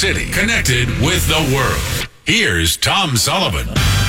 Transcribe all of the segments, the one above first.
City, connected with the world. Here's Tom Sullivan.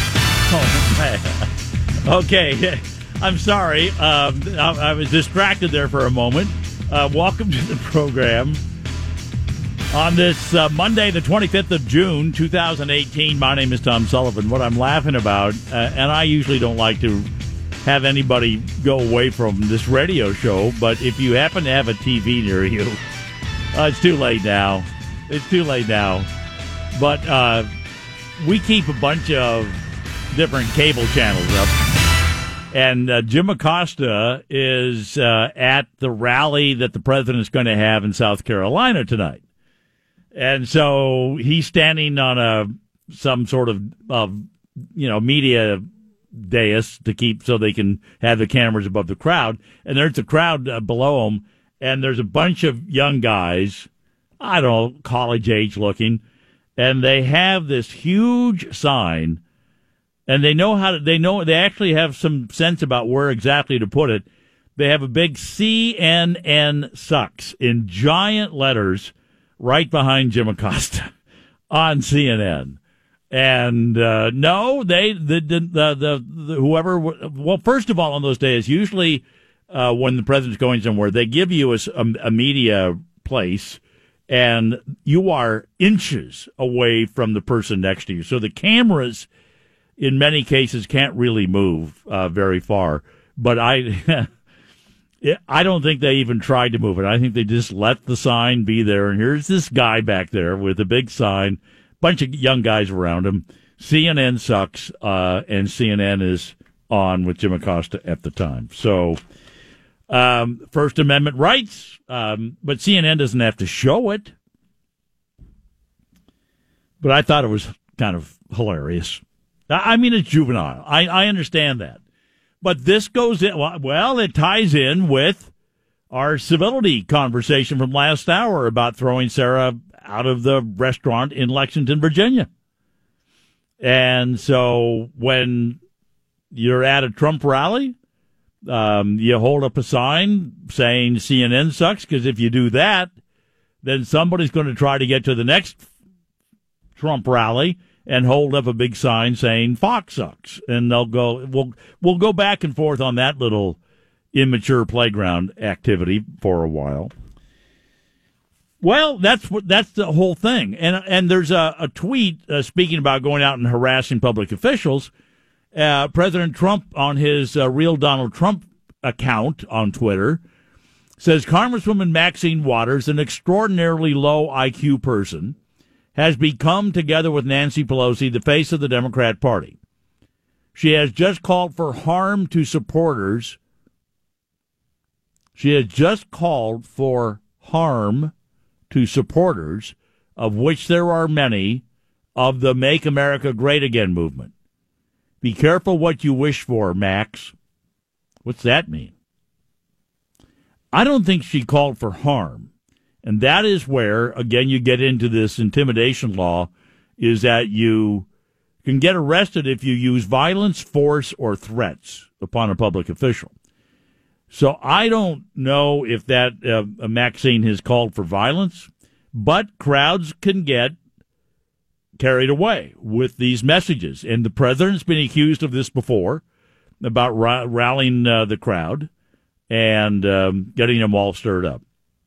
Okay, I'm sorry. I was distracted there for a moment. Welcome to the program. On this Monday, the 25th of June, 2018, my name is Tom Sullivan. What I'm laughing about, and I usually don't like to have anybody go away from this radio show, but if you happen to have a TV near you, it's too late now. It's too late now. But we keep a bunch of different cable channels up. And Jim Acosta is at the rally that the president's going to have in South Carolina tonight. And so he's standing on some sort of media dais to keep so they can have the cameras above the crowd. And there's a crowd below him, and there's a bunch of young guys, I don't know, college age looking, and they have this huge sign, and they actually have some sense about where exactly to put it. They have a big CNN sucks in giant letters right behind Jim Acosta on CNN. And no, whoever. Well, first of all, on those days, usually when the president's going somewhere, they give you a media place, and you are inches away from the person next to you. So the cameras, in many cases, can't really move very far. But I don't think they even tried to move it. I think they just let the sign be there. And here's this guy back there with a big sign, bunch of young guys around him. CNN sucks, and CNN is on with Jim Acosta at the time. So, First Amendment rights, but CNN doesn't have to show it. But I thought it was kind of hilarious. I mean, it's juvenile. I understand that. But this goes in, well, it ties in with our civility conversation from last hour about throwing Sarah out of the restaurant in Lexington, Virginia. And so when you're at a Trump rally, you hold up a sign saying CNN sucks, because if you do that, then somebody's going to try to get to the next Trump rally and hold up a big sign saying Fox sucks. And they'll go, we'll go back and forth on that little immature playground activity for a while. Well, that's the whole thing. And there's a tweet speaking about going out and harassing public officials. President Trump, on his Real Donald Trump account on Twitter, says Congresswoman Maxine Waters, an extraordinarily low IQ person, has become, together with Nancy Pelosi, the face of the Democrat Party. She has just called for harm to supporters. She has just called for harm to supporters, of which there are many, of the Make America Great Again movement. Be careful what you wish for, Max. What's that mean? I don't think she called for harm. And that is where, again, you get into this intimidation law, is that you can get arrested if you use violence, force, or threats upon a public official. So I don't know if that Maxine has called for violence, but crowds can get carried away with these messages. And the president's been accused of this before, about rallying the crowd and getting them all stirred up.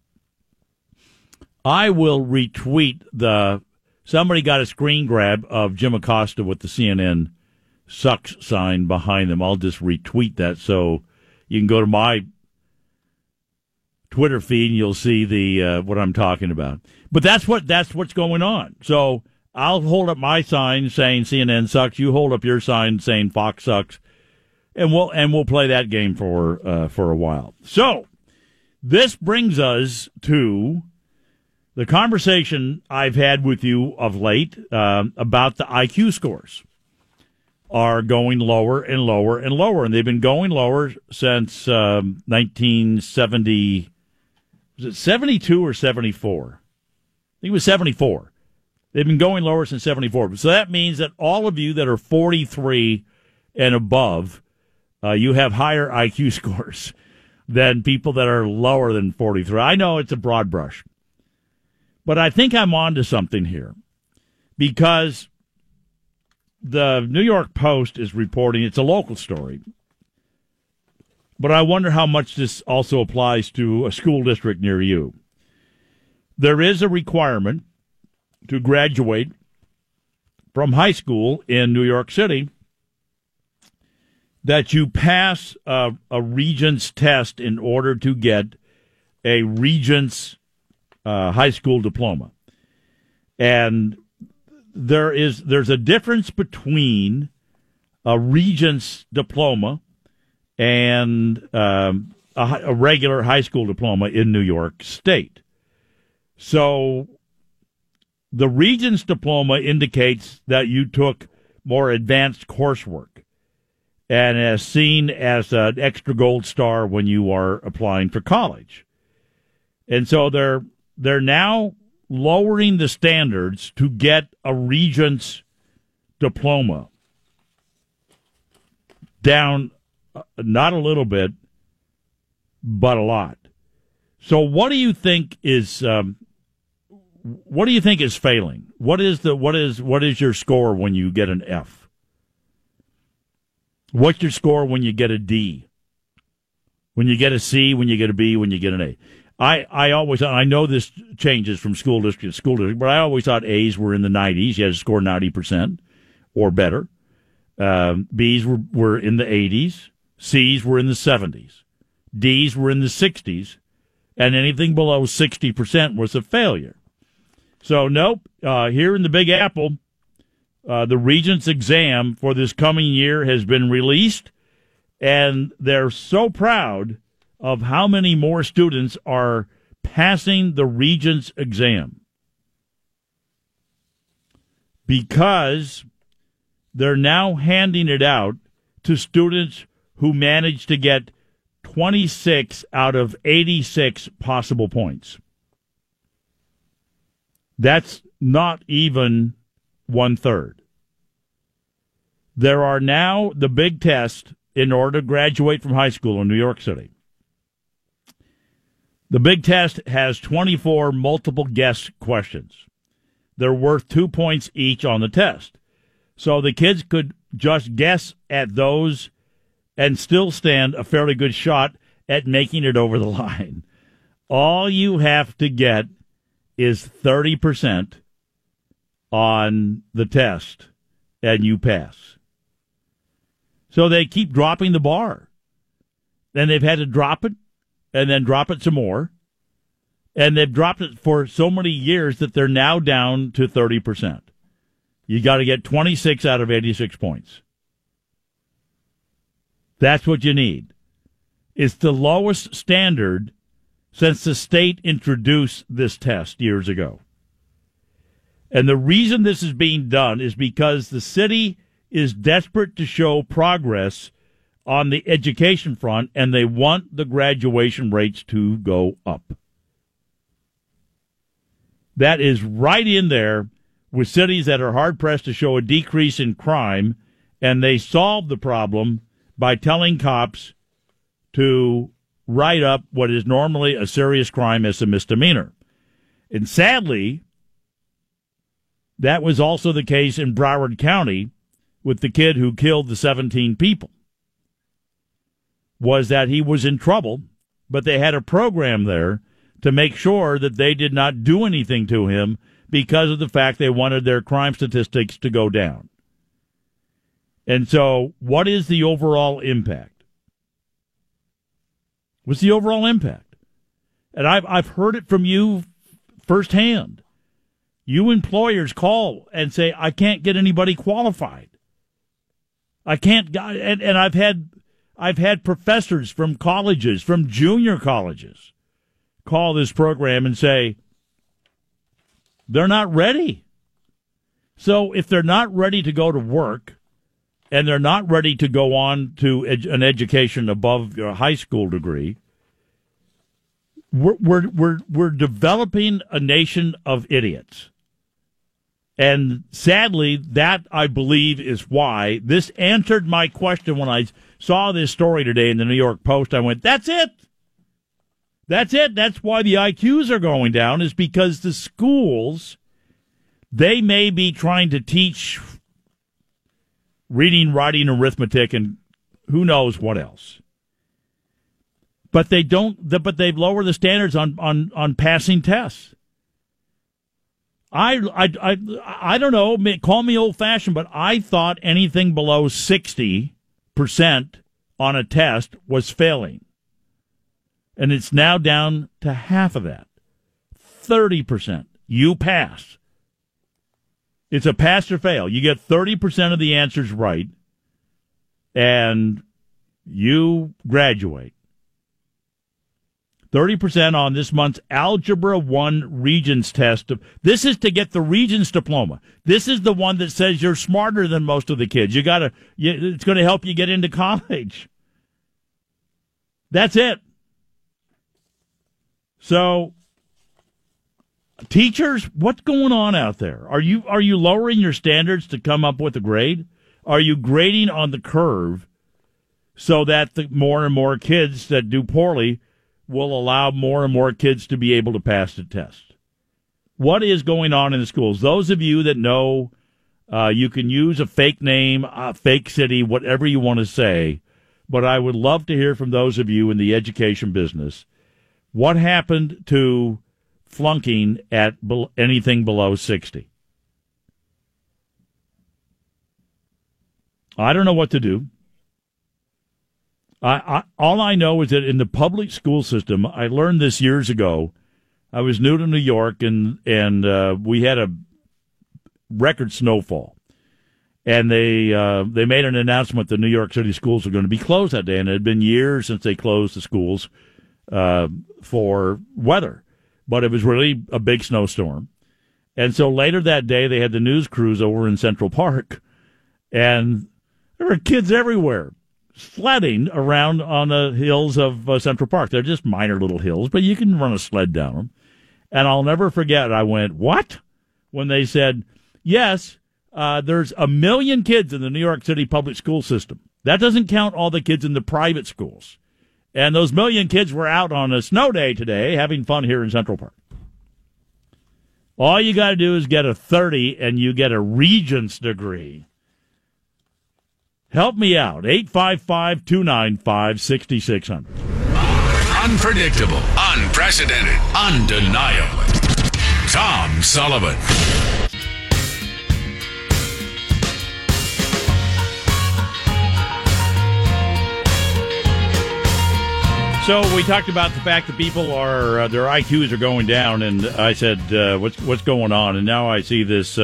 I will retweet somebody got a screen grab of Jim Acosta with the CNN sucks sign behind them. I'll just retweet that so you can go to my Twitter feed and you'll see the what I'm talking about. But that's what's going on. So I'll hold up my sign saying CNN sucks. You hold up your sign saying Fox sucks, and we'll play that game for a while. So this brings us to the conversation I've had with you of late about the IQ scores are going lower and lower and lower, and they've been going lower since 1970. Was it 72 or 74? I think it was 74. They've been going lower since 74. So that means that all of you that are 43 and above, you have higher IQ scores than people that are lower than 43. I know it's a broad brush. But I think I'm on to something here because the New York Post is reporting, it's a local story, but I wonder how much this also applies to a school district near you. There is a requirement to graduate from high school in New York City that you pass a Regents test in order to get a Regents high school diploma. And there's a difference between a Regents diploma and a regular high school diploma in New York State. So the Regents diploma indicates that you took more advanced coursework and is seen as an extra gold star when you are applying for college. And so they're now lowering the standards to get a Regents diploma down, not a little bit, but a lot. So what do you think is failing? What is your score when you get an F? What's your score when you get a D? When you get a C, when you get a B, when you get an A? I know this changes from school district to school district, but I always thought A's were in the 90s. You had to score 90% or better. B's were in the 80s. C's were in the 70s. D's were in the 60s. And anything below 60% was a failure. So, nope, here in the Big Apple, the Regents exam for this coming year has been released, and they're so proud of how many more students are passing the Regents exam because they're now handing it out to students who manage to get 26 out of 86 possible points. That's not even 1/3. There are now the big test in order to graduate from high school in New York City. The big test has 24 multiple guess questions. They're worth 2 points each on the test. So the kids could just guess at those and still stand a fairly good shot at making it over the line. All you have to get is 30% on the test, and you pass. So they keep dropping the bar. Then they've had to drop it, and then drop it some more. And they've dropped it for so many years that they're now down to 30%. You got to get 26 out of 86 points. That's what you need. It's the lowest standard since the state introduced this test years ago. And the reason this is being done is because the city is desperate to show progress on the education front, and they want the graduation rates to go up. That is right in there with cities that are hard-pressed to show a decrease in crime, and they solve the problem by telling cops to write up what is normally a serious crime as a misdemeanor. And sadly, that was also the case in Broward County with the kid who killed the 17 people, was that he was in trouble, but they had a program there to make sure that they did not do anything to him because of the fact they wanted their crime statistics to go down. And so what is the overall impact? What's the overall impact? And I've heard it from you firsthand. You employers call and say, I can't get anybody qualified. I can't, and I've had professors from colleges, from junior colleges, call this program and say, they're not ready. So if they're not ready to go to work, and they're not ready to go on to an education above your high school degree, we're developing a nation of idiots. And sadly, that, I believe, is why this answered my question when I saw this story today in the New York Post. I went, that's it. That's it. That's why the IQs are going down, is because the schools, they may be trying to teach reading, writing, arithmetic, and who knows what else. But they don't. But they've lowered the standards on passing tests. I don't know. Call me old fashioned, but I thought anything below 60% on a test was failing, and it's now down to half of that. 30%. You pass. It's a pass or fail. You get 30% of the answers right, and you graduate. 30% on this month's Algebra 1 Regents test. This is to get the Regents diploma. This is the one that says you're smarter than most of the kids. It's going to help you get into college. That's it. So, teachers, what's going on out there? Are you lowering your standards to come up with a grade? Are you grading on the curve so that the more and more kids that do poorly will allow more and more kids to be able to pass the test? What is going on in the schools? Those of you that know, you can use a fake name, a fake city, whatever you want to say, but I would love to hear from those of you in the education business. What happened to flunking at anything below 60? I don't know what to do. All I know is that in the public school system, I learned this years ago. I was new to New York, and we had a record snowfall. And they made an announcement that New York City schools were going to be closed that day, and it had been years since they closed the schools for weather. But it was really a big snowstorm. And so later that day, they had the news crews over in Central Park, and there were kids everywhere sledding around on the hills of Central Park. They're just minor little hills, but you can run a sled down them. And I'll never forget, I went, what? When they said, yes, there's 1 million kids in the New York City public school system. That doesn't count all the kids in the private schools. And those 1 million kids were out on a snow day today having fun here in Central Park. All you got to do is get a 30 and you get a Regents degree. Help me out. 855-295-6600. Unpredictable, unprecedented, undeniable. Tom Sullivan. So we talked about the fact that people are their IQs are going down, and I said, "What's going on?" And now I see this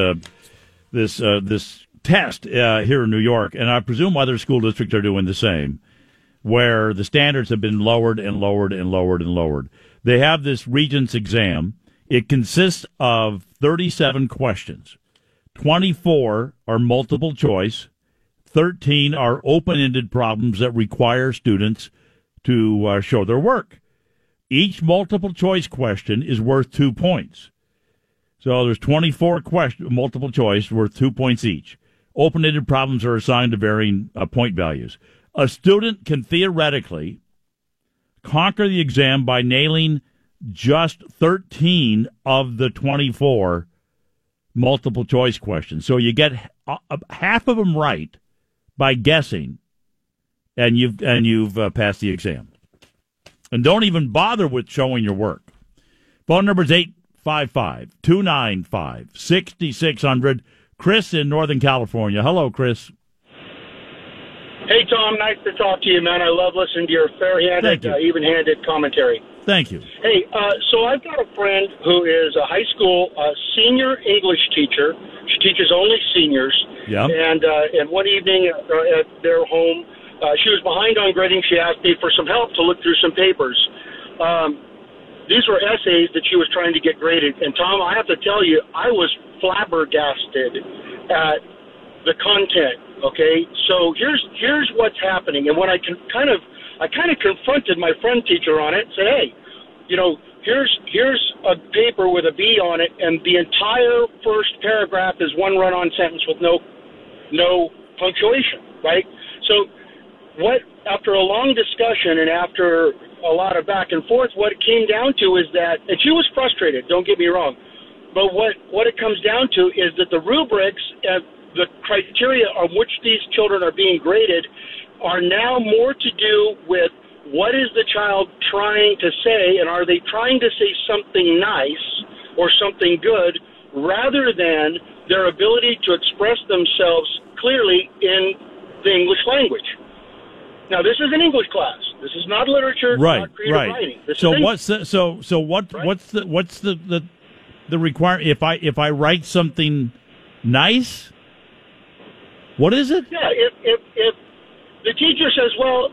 test here in New York, and I presume other school districts are doing the same, where the standards have been lowered and lowered and lowered and lowered. They have this Regents exam. It consists of 37 questions. 24 are multiple choice. 13 are open-ended problems that require students to show their work. Each multiple choice question is worth 2 points. So there's 24 multiple choice worth 2 points each. Open-ended problems are assigned to varying point values. A student can theoretically conquer the exam by nailing just 13 of the 24 multiple choice questions. So you get half of them right by guessing, and you've passed the exam. And don't even bother with showing your work. Phone number is 855-295-6600. Chris in Northern California. Hello, Chris. Hey, Tom. Nice to talk to you, man. I love listening to your fair-handed, even-handed commentary. Thank you. Hey, so I've got a friend who is a high school senior English teacher. She teaches only seniors. Yeah. And one evening at their home, she was behind on grading. She asked me for some help to look through some papers. These were essays that she was trying to get graded. And, Tom, I have to tell you, I was flabbergasted at the content, okay? So here's what's happening. And when I kind of confronted my friend teacher on it and said, hey, you know, here's a paper with a B on it, and the entire first paragraph is one run-on sentence with no punctuation, right? So after a long discussion and after a lot of back and forth. What it came down to is that, and she was frustrated, don't get me wrong, but what it comes down to is that the rubrics and the criteria on which these children are being graded are now more to do with what is the child trying to say, and are they trying to say something nice or something good, rather than their ability to express themselves clearly in the English language. Now, this is an English class. This is not literature, not creative writing. So what's the requirement? If I write something nice, what is it? Yeah, if the teacher says,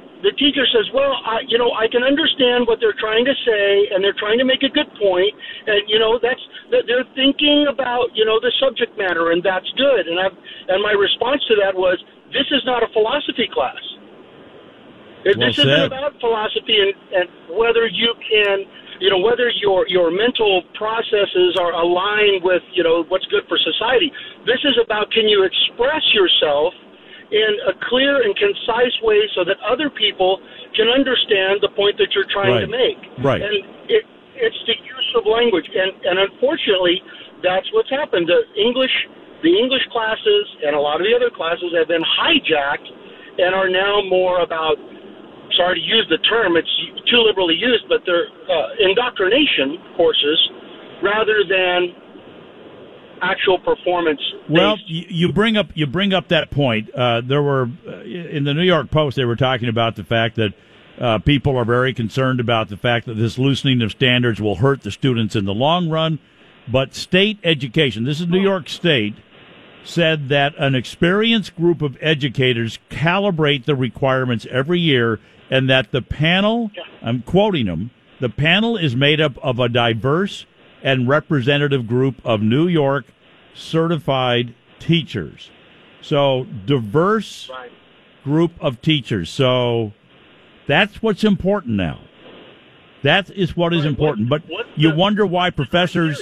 I can understand what they're trying to say, and they're trying to make a good point, and they're thinking about the subject matter, and that's good. And my response to that was, this is not a philosophy class. This isn't about philosophy and whether you can, whether your mental processes are aligned with what's good for society. This is about, can you express yourself in a clear and concise way so that other people can understand the point that you're trying to make. Right. And it's the use of language. And unfortunately, that's what's happened. The English classes and a lot of the other classes have been hijacked and are now more about, sorry to use the term, it's too liberally used, but they're indoctrination courses rather than actual performance. Well, you bring up that point. There were in the New York Post, they were talking about the fact that people are very concerned about the fact that this loosening of standards will hurt the students in the long run. But state education, this is New York State, said that an experienced group of educators calibrate the requirements every year, and that the panel, I'm quoting them, the panel is made up of a diverse and representative group of New York certified teachers. So, diverse group of teachers. So, that's what's important now. That is what is important. But you wonder why professors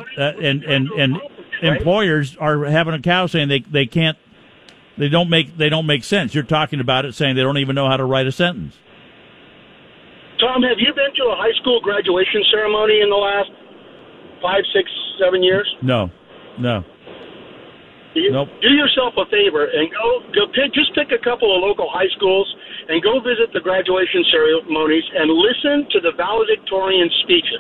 and employers are having a cow saying they can't, they don't make sense. You're talking about it saying they don't even know how to write a sentence. Tom, have you been to a high school graduation ceremony in the last 5, 6, 7 years? No. Nope. Do yourself a favor and just pick a couple of local high schools and go visit the graduation ceremonies and listen to the valedictorian speeches.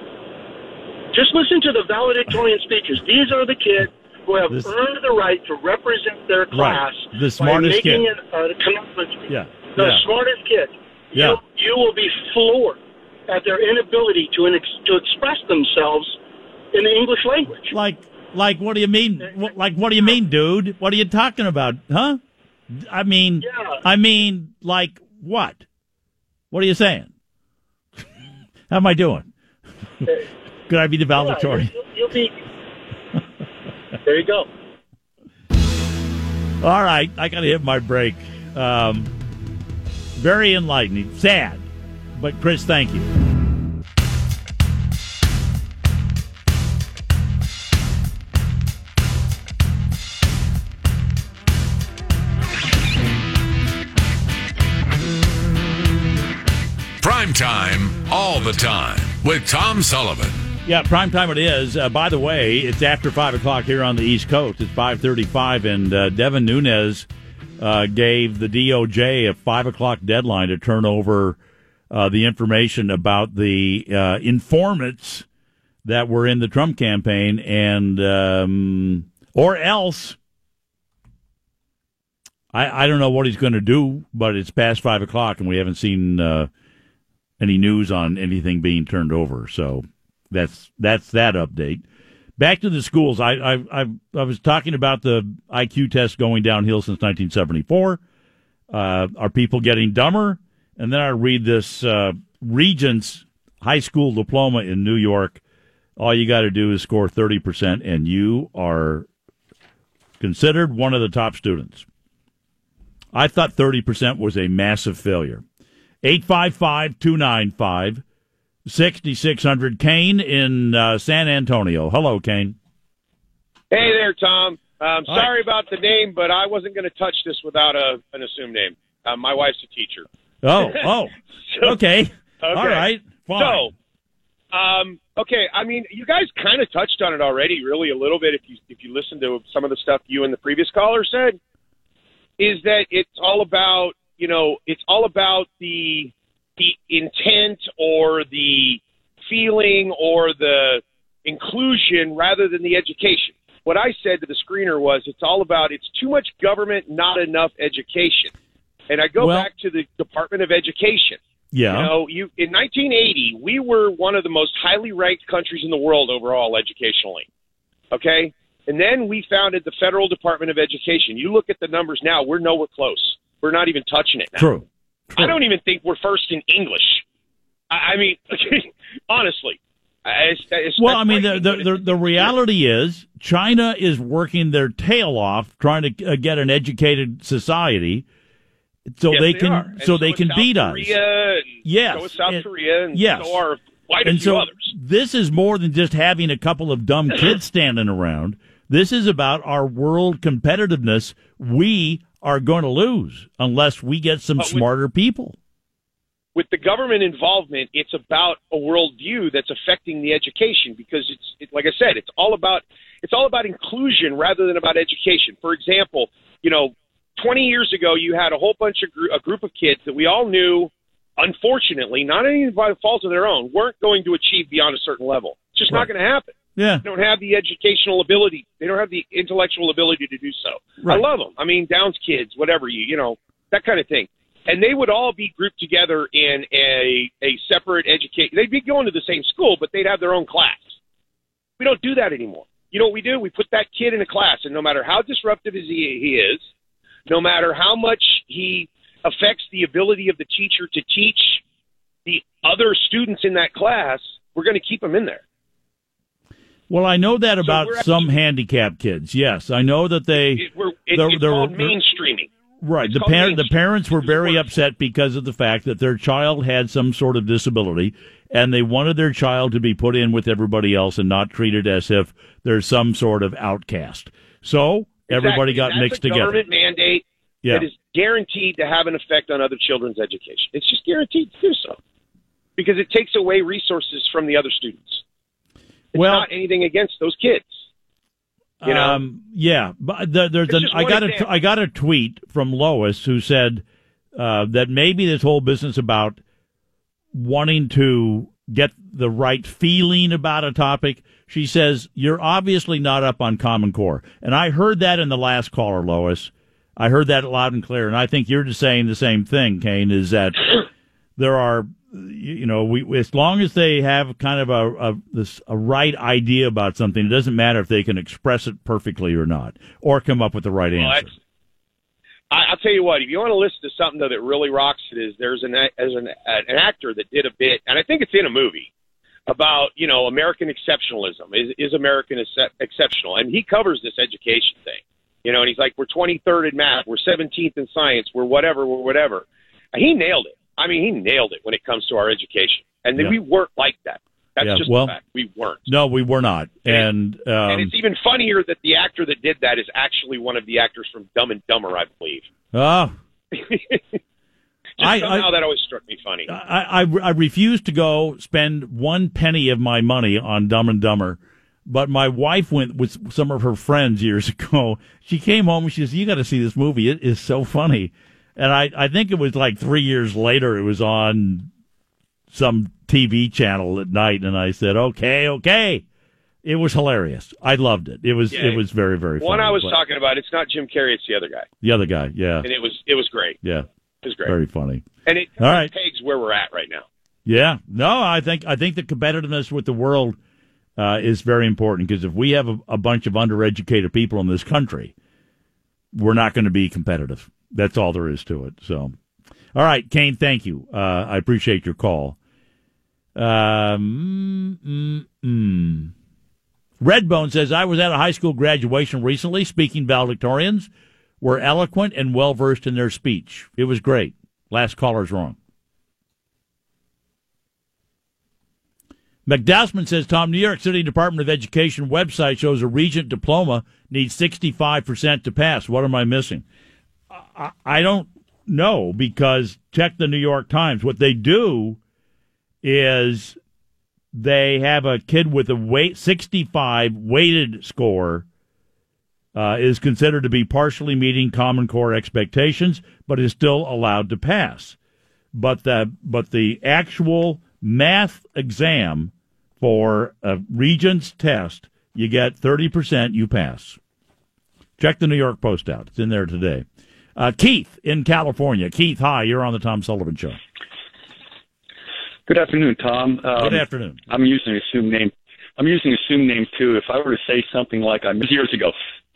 Just listen to the valedictorian speeches. These are the kids who have earned the right to represent their class the smartest by making kid. a commencement speech. Yeah. The smartest kid. Yeah. You will be floored at their inability to express themselves in the English language. Like, what do you mean? Like, what do you mean, dude? What are you talking about? Huh? I mean, like, what? What are you saying? How am I doing? Could I be the valedictorian? You'll be. There you go. All right, I got to hit my break. Very enlightening. Sad. But, Chris, thank you. Prime time, all the time, with Tom Sullivan. Yeah, prime time it is. By the way, it's after 5 o'clock here on the East Coast. It's 5:35, and Devin Nunes gave the DOJ a 5 o'clock deadline to turn over the information about the informants that were in the Trump campaign, and or else I don't know what he's going to do, but it's past 5 o'clock, and we haven't seen any news on anything being turned over. So that's that update. Back to the schools. I was talking about the IQ test going downhill since 1974. Are people getting dumber? And then I read this Regents high school diploma in New York. All you got to do is score 30%, and you are considered one of the top students. I thought 30% was a massive failure. 855-295-6600. Kane in San Antonio. Hello, Kane. Hey there, Tom. Sorry about the name, but I wasn't going to touch this without an assumed name. My wife's a teacher. Oh, So, okay. Okay. All right. Fine. So, okay. I mean, you guys kind of touched on it already, really a little bit. If you listen to some of the stuff you and the previous caller said, is that it's all about the intent or the feeling or the inclusion rather than the education. What I said to the screener was it's too much government, not enough education. And I go back to the Department of Education. Yeah. In 1980, we were one of the most highly ranked countries in the world overall educationally. Okay? And then we founded the Federal Department of Education. You look at the numbers now, we're nowhere close. We're not even touching it now. True. I don't even think we're first in English. I mean, honestly. The reality is China is working their tail off trying to get an educated society so yes, they can beat us. Yes. So is South Korea, and so are quite a few others. This is more than just having a couple of dumb kids standing around. This is about our world competitiveness. We are going to lose unless we get some smarter people. With the government involvement, it's about a worldview that's affecting the education because like I said, it's all about inclusion rather than about education. For example, 20 years ago, you had a whole bunch of a group of kids that we all knew, unfortunately, not any by fault of their own, weren't going to achieve beyond a certain level. It's just not going to happen. Yeah. They don't have the educational ability. They don't have the intellectual ability to do so. Right. I love them. I mean, Downs kids, whatever, that kind of thing. And they would all be grouped together in a separate education. They'd be going to the same school, but they'd have their own class. We don't do that anymore. You know what we do? We put that kid in a class, and no matter how disruptive he is, no matter how much he affects the ability of the teacher to teach the other students in that class, we're going to keep him in there. Well, I know that about some handicapped kids. Yes, I know that it's called mainstreaming. Right. The parents were very upset because of the fact that their child had some sort of disability, and they wanted their child to be put in with everybody else and not treated as if there's some sort of outcast. So everybody got mixed together. That's a government mandate that is guaranteed to have an effect on other children's education. It's just guaranteed to do so because it takes away resources from the other students. It's not anything against those kids. But I got a tweet from Lois who said that maybe this whole business about wanting to get the right feeling about a topic. She says you're obviously not up on Common Core, and I heard that in the last caller, Lois. I heard that loud and clear, and I think you're just saying the same thing, Kane. Is that there are. As long as they have kind of a right idea about something, it doesn't matter if they can express it perfectly or not, or come up with the right answer. I'll tell you what, if you want to listen to something that really rocks it, is there's an actor that did a bit, and I think it's in a movie, about, American exceptionalism. Is American exceptional? And he covers this education thing. And he's like, we're 23rd in math, we're 17th in science, we're whatever. And he nailed it. I mean, he nailed it when it comes to our education. And we weren't like that. That's just a fact. We weren't. No, we were not. And it's even funnier that the actor that did that is actually one of the actors from Dumb and Dumber, I believe. Oh. Somehow that always struck me funny. I refuse to go spend 1 penny of my money on Dumb and Dumber. But my wife went with some of her friends years ago. She came home and she says, you got to see this movie. It is so funny. And I think it was like 3 years later, it was on some TV channel at night, and I said, okay. It was hilarious. I loved it. It was very, very funny. One I was talking about, it's not Jim Carrey, it's the other guy. The other guy, yeah. And it was great. Yeah. It was great. Very funny. And it All right. pegs where we're at right now. Yeah. No, I think the competitiveness with the world is very important, because if we have a bunch of undereducated people in this country, we're not going to be competitive. That's all there is to it. So, all right, Kane, thank you. I appreciate your call. Redbone says, I was at a high school graduation recently. Speaking valedictorians were eloquent and well-versed in their speech. It was great. Last caller's wrong. McDousman says, Tom, New York City Department of Education website shows a Regent diploma needs 65% to pass. What am I missing? I don't know, because check the New York Times. What they do is they have a kid with a 65 weighted score is considered to be partially meeting Common Core expectations, but is still allowed to pass. But the actual math exam for a Regents test, you get 30%, you pass. Check the New York Post out. It's in there today. Keith in California. Keith, hi. You're on the Tom Sullivan Show. Good afternoon, Tom. Good afternoon. I'm using an assumed name. I'm using an assumed name, too. If I were to say something like I missed years ago,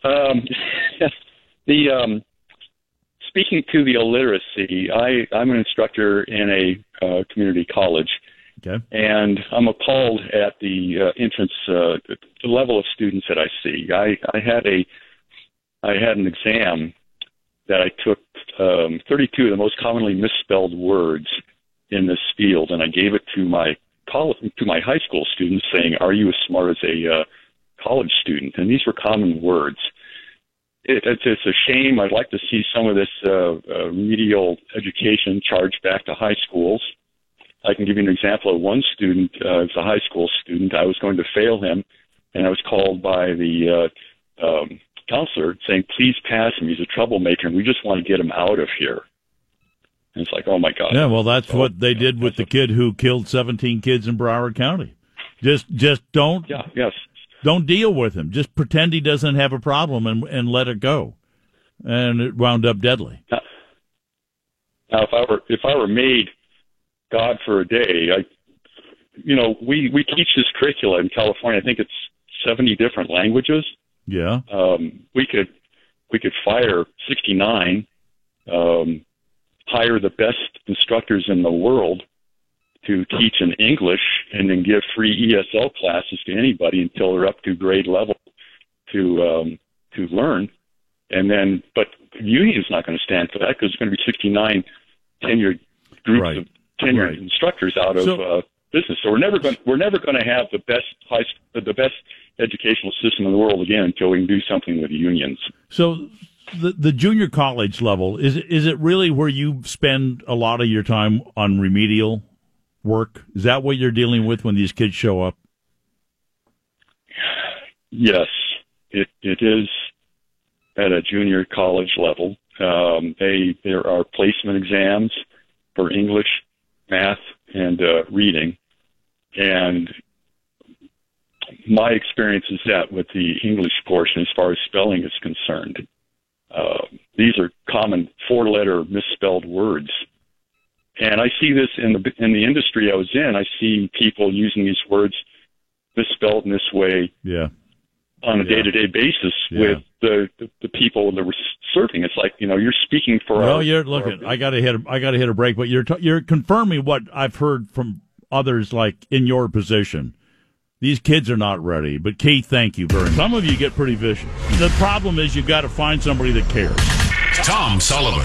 speaking to the illiteracy, I'm an instructor in a community college, okay, and I'm appalled at the entrance, the level of students that I see. I had an exam that I took 32 of the most commonly misspelled words in this field, and I gave it to my high school students, saying, "Are you as smart as a college student?" And these were common words. It's a shame. I'd like to see some of this remedial education charged back to high schools. I can give you an example of one student. It's a high school student. I was going to fail him, and I was called by the counselor saying, "Please pass him. He's a troublemaker, and we just want to get him out of here." And it's like, oh, my God. Yeah, well, that's what they did with the kid who killed 17 kids in Broward County. Just don't. Yeah, yes. Don't deal with him. Just pretend he doesn't have a problem and let it go. And it wound up deadly. Now, if I were made God for a day, we teach this curricula in California. I think it's 70 different languages. Yeah. We could fire 69, hire the best instructors in the world to teach in English, and then give free ESL classes to anybody until they're up to grade level to learn. And then, but the union's not going to stand for that, because there's going to be 69 tenured groups of tenured instructors out of business. So we're never going to have the best educational system in the world again until we can do something with the unions. So the junior college level, is it really where you spend a lot of your time on remedial work? Is that what you're dealing with when these kids show up? Yes, it is at a junior college level. There are placement exams for English, math, and reading. And my experience is that with the English portion, as far as spelling is concerned, these are common 4-letter misspelled words. And I see this in the industry I was in. I see people using these words misspelled in this way on a day-to-day basis with the people that we're serving. It's like, you're speaking for I got to hit a break, but you're confirming what I've heard from others, like in your position. These kids are not ready. But Keith, thank you very much. Some of you get pretty vicious. The problem is you've got to find somebody that cares. Tom Sullivan.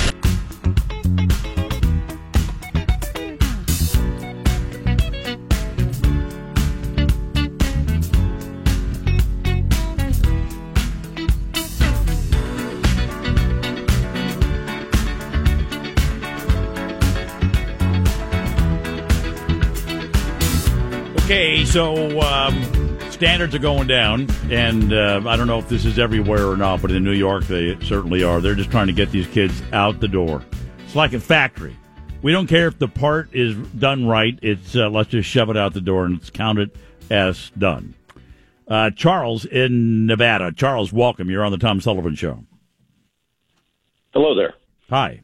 Okay, so standards are going down, and I don't know if this is everywhere or not, but in New York they certainly are. They're just trying to get these kids out the door. It's like a factory. We don't care if the part is done right. It's let's just shove it out the door and it's counted as done. Charles in Nevada. Charles, welcome. You're on the Tom Sullivan Show. Hello there. Hi.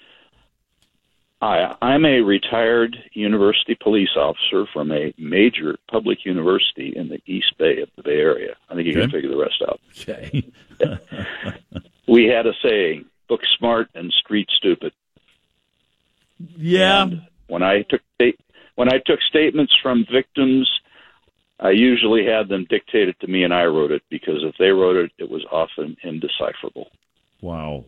Hi, I'm a retired university police officer from a major public university in the East Bay of the Bay Area. I think you can figure the rest out. Okay. We had a saying, book smart and street stupid. Yeah. And when I took statements from victims, I usually had them dictated to me and I wrote it, because if they wrote it, it was often indecipherable. Wow.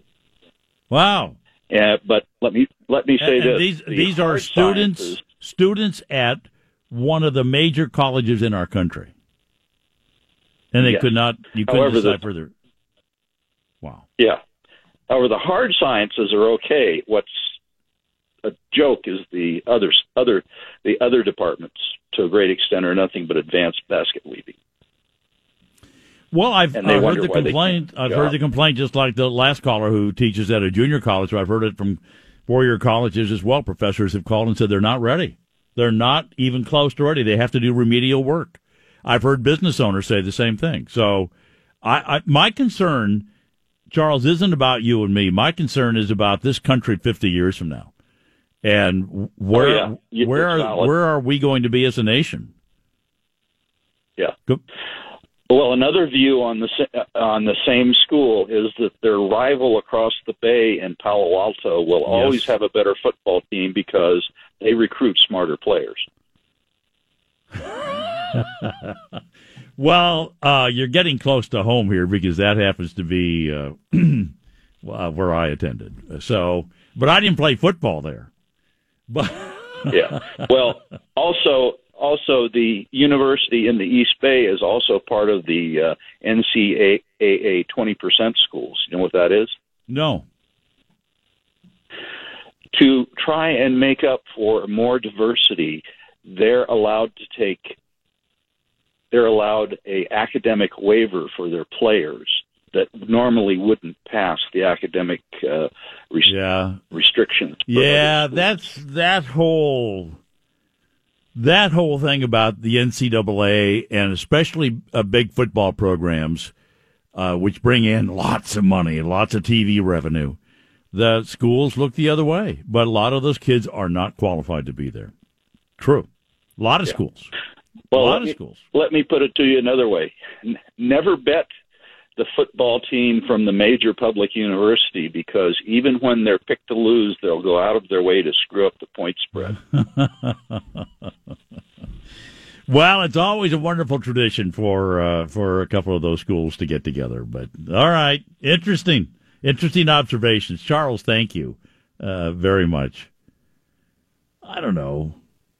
But let me say that these are students at one of the major colleges in our country, and they couldn't decipher their. Wow. Yeah. However, the hard sciences are okay. What's a joke is the other departments to a great extent are nothing but advanced basket weaving. Well, I've heard the complaint. I've heard the complaint just like the last caller who teaches at a junior college. So I've heard it from four-year colleges as well. Professors have called and said they're not ready. They're not even close to ready. They have to do remedial work. I've heard business owners say the same thing. So my concern, Charles, isn't about you and me. My concern is about this country 50 years from now. And where are we going to be as a nation? Yeah. Well, another view on the same school is that their rival across the bay in Palo Alto will always have a better football team because they recruit smarter players. Well, you're getting close to home here because that happens to be where I attended. So, but I didn't play football there. But yeah. Well, also the university in the East Bay is also part of the NCAA 20% schools. You know what that is? No. To try and make up for more diversity, they're allowed a academic waiver for their players that normally wouldn't pass the academic restrictions. Yeah, that's that whole thing about the NCAA and especially big football programs, which bring in lots of money and lots of TV revenue. The schools look the other way, but a lot of those kids are not qualified to be there. True. A lot of schools. Well, let me put it to you another way. Never bet the football team from the major public university because even when they're picked to lose, they'll go out of their way to screw up the point spread. Well, it's always a wonderful tradition for a couple of those schools to get together. But all right, interesting observations, Charles. Thank you very much. I don't know.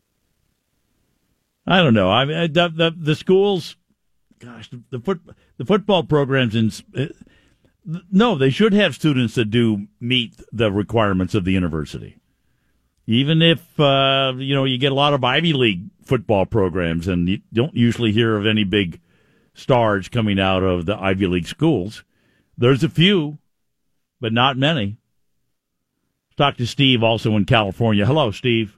I mean, the schools, gosh, the football programs no, they should have students that do meet the requirements of the university. Even if you get a lot of Ivy League football programs, and you don't usually hear of any big stars coming out of the Ivy League schools. There's a few, but not many. Let's talk to Steve, also in California. Hello, Steve.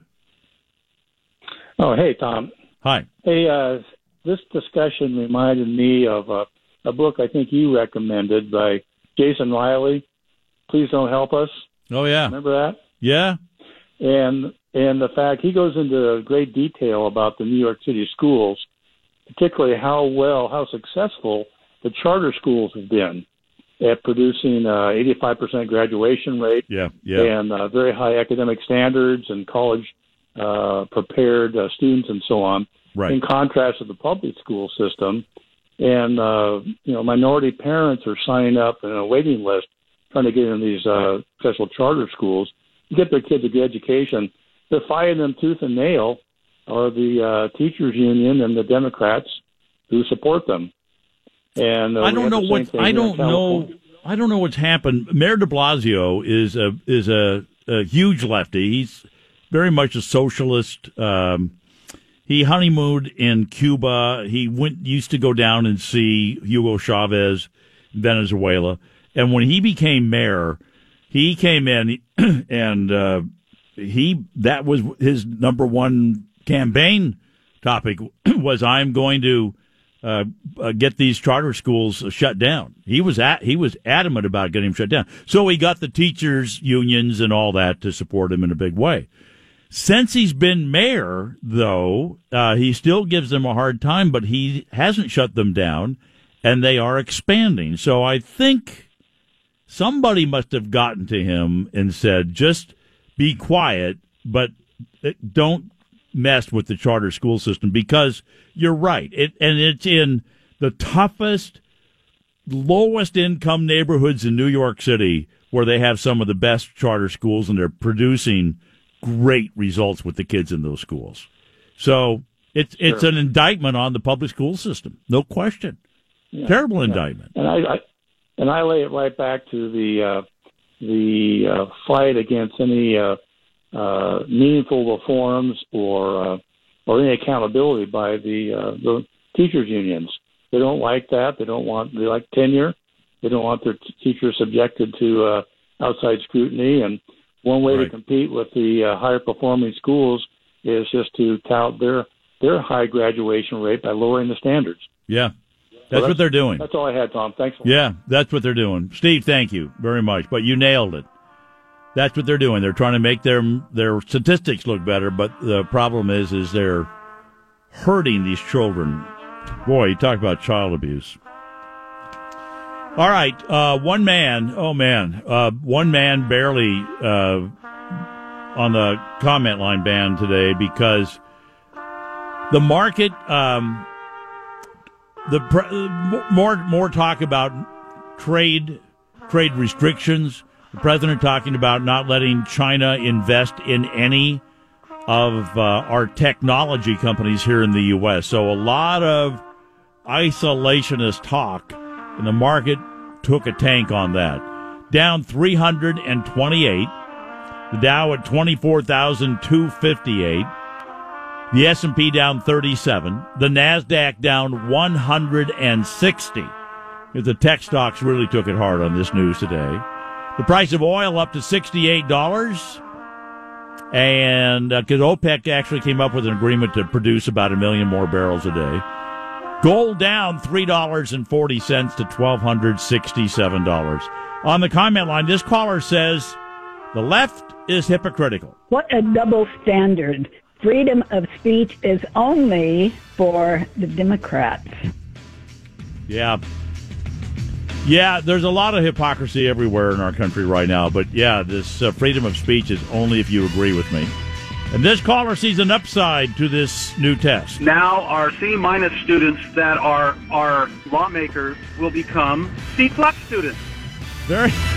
Oh, hey, Tom. Hi. Hey, this discussion reminded me of a book I think you recommended by Jason Riley, Please Don't Help Us. Oh, yeah. Remember that? Yeah. And the fact he goes into great detail about the New York City schools, particularly how successful the charter schools have been at producing 85% graduation rate and very high academic standards and college prepared students and so on, right, in contrast to the public school system. And, minority parents are signing up in a waiting list trying to get in these special charter schools to get their kids a good education. They're fighting them tooth and nail are the teachers union and the Democrats who support them. And I don't know what's happened. Mayor de Blasio is a huge lefty. He's very much a socialist. He honeymooned in Cuba. He used to go down and see Hugo Chavez in Venezuela. And when he became mayor, he came in and that was his number one campaign topic was, I'm going to get these charter schools shut down. He was adamant about getting them shut down. So he got the teachers unions and all that to support him in a big way. Since he's been mayor, though, he still gives them a hard time, but he hasn't shut them down, and they are expanding. So I think somebody must have gotten to him and said, just be quiet, but don't mess with the charter school system, because you're right. It's in the toughest, lowest income neighborhoods in New York City where they have some of the best charter schools, and they're producing great results with the kids in those schools. So it's an indictment on the public school system, no question. Yeah, terrible indictment. And I lay it right back to the fight against any meaningful reforms or any accountability by the teachers unions. They don't like that. They like tenure. They don't want their teachers subjected to outside scrutiny. And one way to compete with the higher performing schools is just to tout their high graduation rate by lowering the standards. Yeah. That's what they're doing. That's all I had, Tom. Thanks. Yeah, that's what they're doing. Steve, thank you very much. But you nailed it. That's what they're doing. They're trying to make their statistics look better, but the problem is they're hurting these children. Boy, you talk about child abuse. All right, one man barely on the comment line banned today because the market, more talk about trade restrictions. The president talking about not letting China invest in any of our technology companies here in the U.S. So a lot of isolationist talk, and the market took a tank on that. Down 328. The Dow at 24,258. The S&P down 37. The NASDAQ down 160. The tech stocks really took it hard on this news today. The price of oil up to $68. And because OPEC actually came up with an agreement to produce about 1 million more barrels a day. Gold down $3.40 to $1,267. On the comment line, this caller says, the left is hypocritical. What a double standard. Freedom of speech is only for the Democrats. Yeah. Yeah, there's a lot of hypocrisy everywhere in our country right now. But, yeah, this freedom of speech is only if you agree with me. And this caller sees an upside to this new test. Now our C- students that are lawmakers will become C+ students. Very